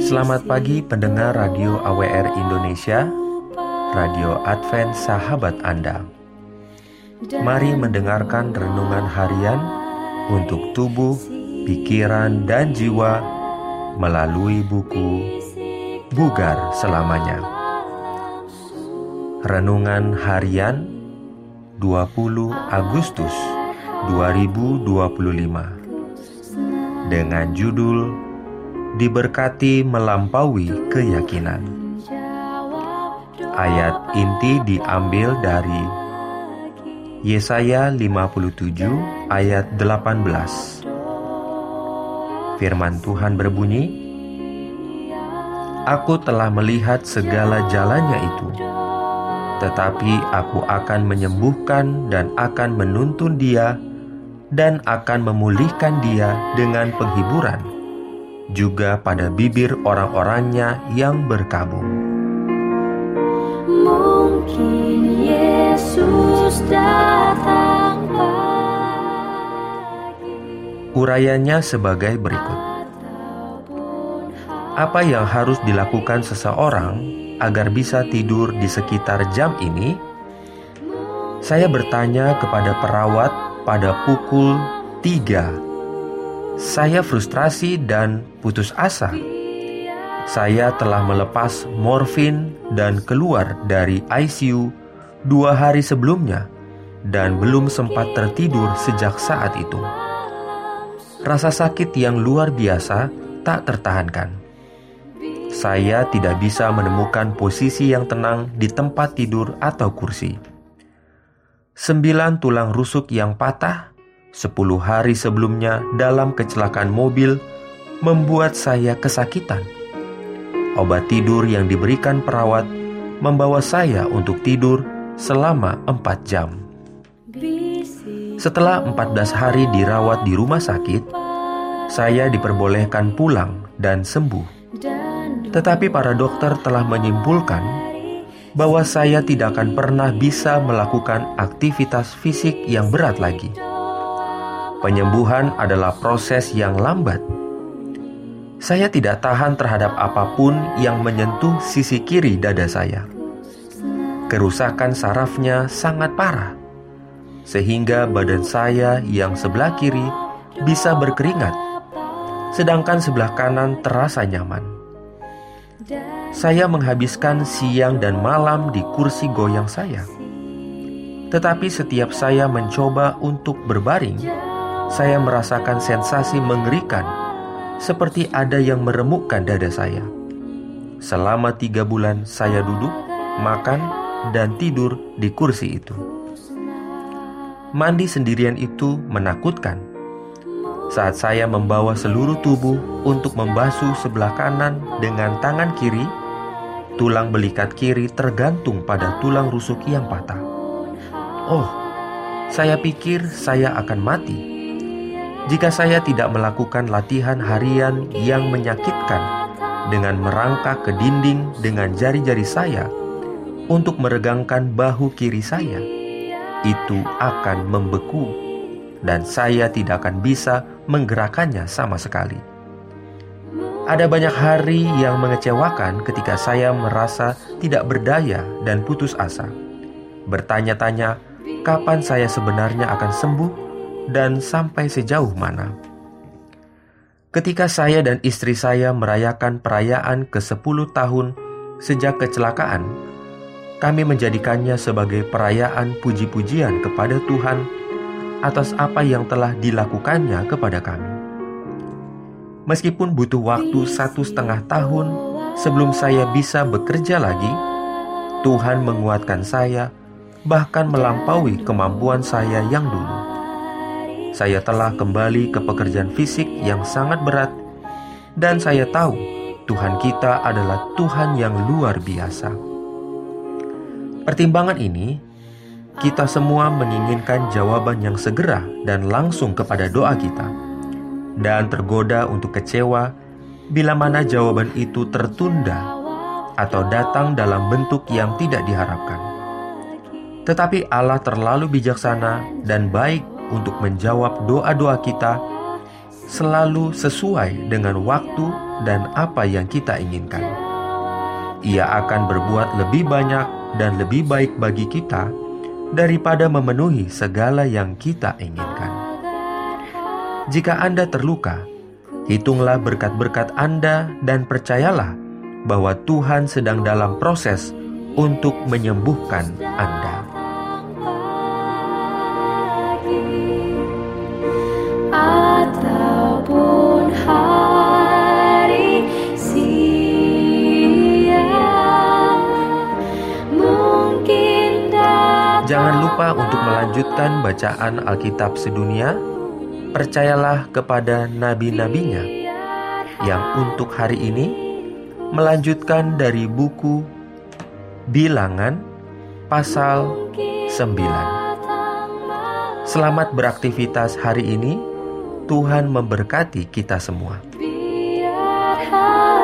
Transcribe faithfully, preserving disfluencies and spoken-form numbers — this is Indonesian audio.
Selamat pagi pendengar Radio A W R Indonesia, Radio Advent Sahabat Anda. Mari mendengarkan renungan harian untuk tubuh, pikiran, dan jiwa melalui buku Bugar Selamanya. Renungan harian dua puluh Agustus dua ribu dua puluh lima dengan judul Diberkati Melampaui Keyakinan. Ayat inti diambil dari Yesaya lima puluh tujuh ayat delapan belas. Firman Tuhan berbunyi, "Aku telah melihat segala jalannya itu, tetapi aku akan menyembuhkan dan akan menuntun dia dan akan memulihkan dia dengan penghiburan, juga pada bibir orang-orangnya yang berkabung." Mungkin Yesus datang pagi. Urayanya sebagai berikut. Apa yang harus dilakukan seseorang agar bisa tidur di sekitar jam ini? Saya bertanya kepada perawat pada pukul tiga. Saya frustrasi dan putus asa. Saya telah melepas morfin dan keluar dari I C U dua hari sebelumnya dan belum sempat tertidur sejak saat itu. Rasa sakit yang luar biasa tak tertahankan. Saya tidak bisa menemukan posisi yang tenang di tempat tidur atau kursi. Sembilan tulang rusuk yang patah sepuluh hari sebelumnya dalam kecelakaan mobil membuat saya kesakitan. Obat tidur yang diberikan perawat membawa saya untuk tidur selama empat jam. Setelah empat belas hari dirawat di rumah sakit, saya diperbolehkan pulang dan sembuh. Tetapi para dokter telah menyimpulkan bahwa saya tidak akan pernah bisa melakukan aktivitas fisik yang berat lagi. Penyembuhan adalah proses yang lambat. Saya tidak tahan terhadap apapun yang menyentuh sisi kiri dada saya. Kerusakan sarafnya sangat parah, sehingga badan saya yang sebelah kiri bisa berkeringat, sedangkan sebelah kanan terasa nyaman. Saya menghabiskan siang dan malam di kursi goyang saya. Tetapi setiap saya mencoba untuk berbaring, saya merasakan sensasi mengerikan, seperti ada yang meremukkan dada saya. Selama tiga bulan saya duduk, makan, dan tidur di kursi itu. Mandi sendirian itu menakutkan. Saat saya membawa seluruh tubuh untuk membasuh sebelah kanan dengan tangan kiri, tulang belikat kiri tergantung pada tulang rusuk yang patah. Oh, saya pikir saya akan mati jika saya tidak melakukan latihan harian yang menyakitkan dengan merangkak ke dinding dengan jari-jari saya untuk meregangkan bahu kiri saya. Itu akan membeku dan saya tidak akan bisa menggerakkannya sama sekali. Ada banyak hari yang mengecewakan ketika saya merasa tidak berdaya dan putus asa. Bertanya-tanya kapan saya sebenarnya akan sembuh dan sampai sejauh mana. Ketika saya dan istri saya merayakan perayaan ke sepuluh tahun sejak kecelakaan, kami menjadikannya sebagai perayaan puji-pujian kepada Tuhan atas apa yang telah dilakukannya kepada kami. Meskipun butuh waktu satu setengah tahun sebelum saya bisa bekerja lagi, Tuhan menguatkan saya, bahkan melampaui kemampuan saya yang dulu. Saya telah kembali ke pekerjaan fisik yang sangat berat, dan saya tahu Tuhan kita adalah Tuhan yang luar biasa. Pertimbangan ini, kita semua menginginkan jawaban yang segera dan langsung kepada doa kita, dan tergoda untuk kecewa bila mana jawaban itu tertunda atau datang dalam bentuk yang tidak diharapkan. Tetapi Allah terlalu bijaksana dan baik untuk menjawab doa-doa kita selalu sesuai dengan waktu dan apa yang kita inginkan. Ia akan berbuat lebih banyak dan lebih baik bagi kita daripada memenuhi segala yang kita inginkan. Jika Anda terluka, hitunglah berkat-berkat Anda dan percayalah bahwa Tuhan sedang dalam proses untuk menyembuhkan Anda. Ataupun hari siang, mungkin datang. Jangan lupa untuk melanjutkan bacaan Alkitab sedunia. Percayalah kepada nabi-nabinya yang untuk hari ini melanjutkan dari buku Bilangan pasal sembilan. Selamat beraktivitas hari ini. Tuhan memberkati kita semua. Biar